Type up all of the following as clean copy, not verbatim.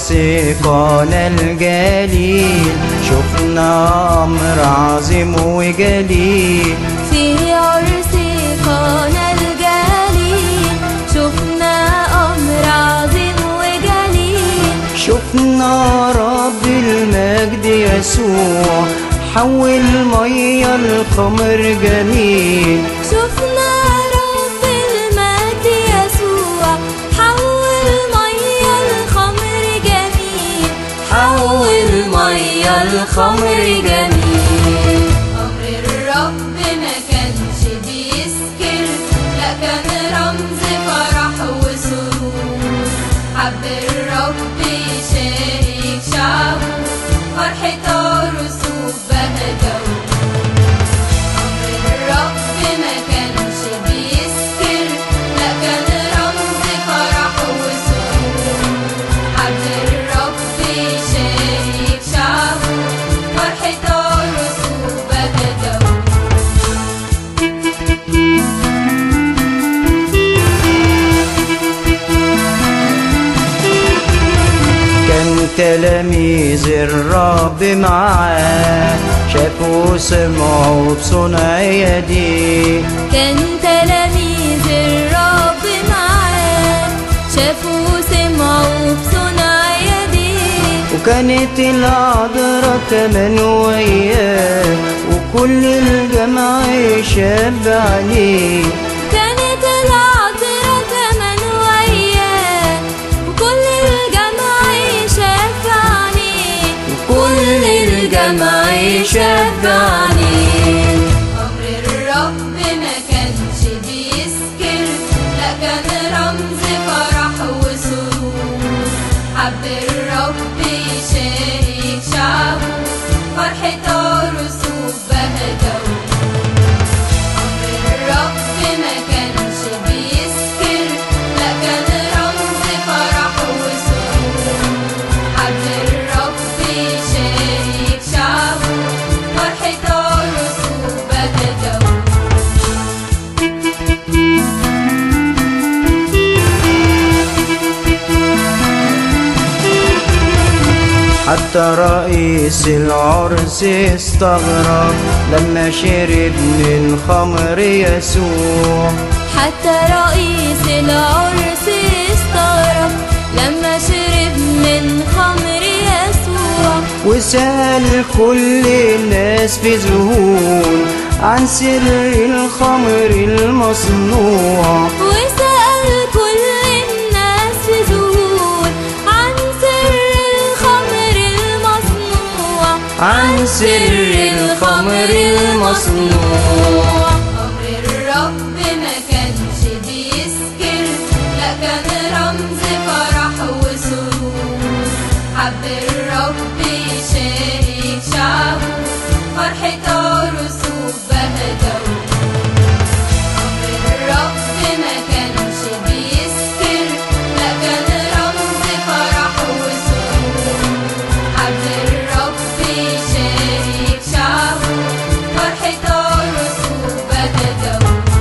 قانا الجليل شفنا أمر عظيم وجليل. في عرس قانا الجليل شفنا أمر عظيم وجليل. شفنا رب المجد يسوع حول مية الخمر جميل. شفنا رب المجد يسوع حول مية الخمر جميل. حول مية الخمر جميل. أمر الرب ما كانش بيسكر، لا كان رمز فرح وسرور. حب الرب يشارك شعبه فرحة عرسه بهجة. أمر الرب ما كانش بيسكر، لا كان رمز فرح وسرور. حب الرب يشارك شعبه فرحة عرسه بهجة. كان تلاميذ الرب معاه شافوا سمعوا بصنع يديه. كان تلاميذ الرب معاه شافوا سمعوا بصنع يديه. وكانت العذراء كمان وياه وكل الجمع شاب عليه. كانت العذراء كمان وياه وكل الجمع شاف عليه. كل الجمع شاب عليه. أمر الرب ما كانش بيسكر، لا كان رمز فرح وسرور. حب الرب يشارك شعبه فرحة عرسه بهجة. أمر الرب ما كانش بيسكر، لا كان رمز فرح وسرور. حب الرب يشارك شعبه فرحة عرسه بهجة. حتى رئيس العرس استغرب لما شرب من خمر يسوع. حتى رئيس العرس استغرب لما شرب من خمر يسوع. وسأل كل الناس في ذهول عن سر الخمر المصنوع. وسأل كل الناس في ذهول عن سر الخمر المصنوع. عن سر الخمر المصنوع. أمر الرب ما كانش بيسكر، لا كان رمز فرح وسرور. حب الرب يشارك شعبه فرحة عرسه بهجة. أمر الرب ما كانش بيسكر، لا كان رمز فرح وسرور. حب الرب يشارك شعبه فرحة عرسه بهجة.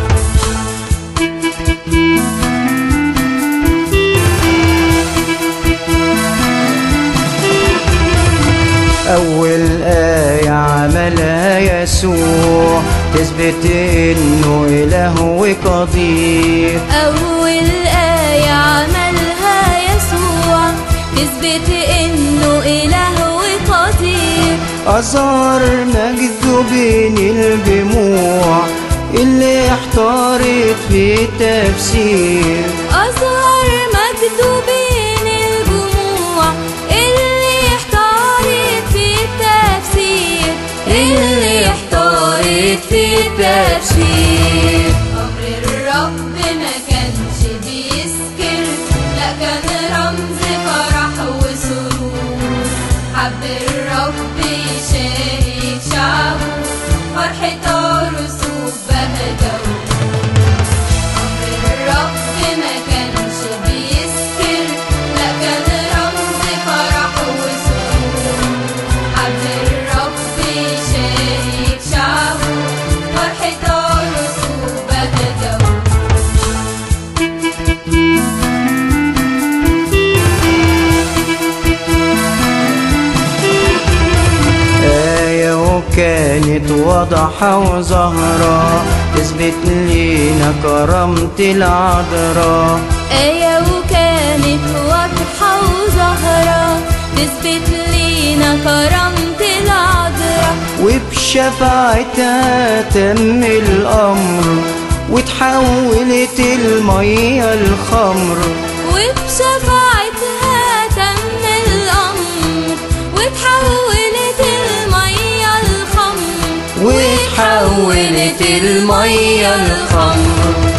أول آية عملها يسوع تثبت إنه إله وقدير. أول آية عملها يسوع تثبت إنه إله وقدير. أظهر مجده بين الجموع اللي احتارت في التفسير. أظهر مجده بين الجموع اللي احتارت في التفسير. اللي احتارت في التفسير. أمر الرب ما كانش بيسكر، لا كان رمز فرح وسرور. حب الرب يشارك شعبه فرحة عرسه بهجة. أمر الرب ما كانش بيسكر، لا كان رمز فرح وسرور. حب الرب يشارك شعبه فرحة عرسه كانت واضحة وظاهرة تثبت لينا كرامة العذراء. آية وكانت واضحة وظاهرة تثبت لينا كرامة العذراء، وبشفاعتها تم الأمر وتحولت المية الخمر. وبشفاعتها تم الأمر وتحولت المية الخمر، وتحولت المية الخمر.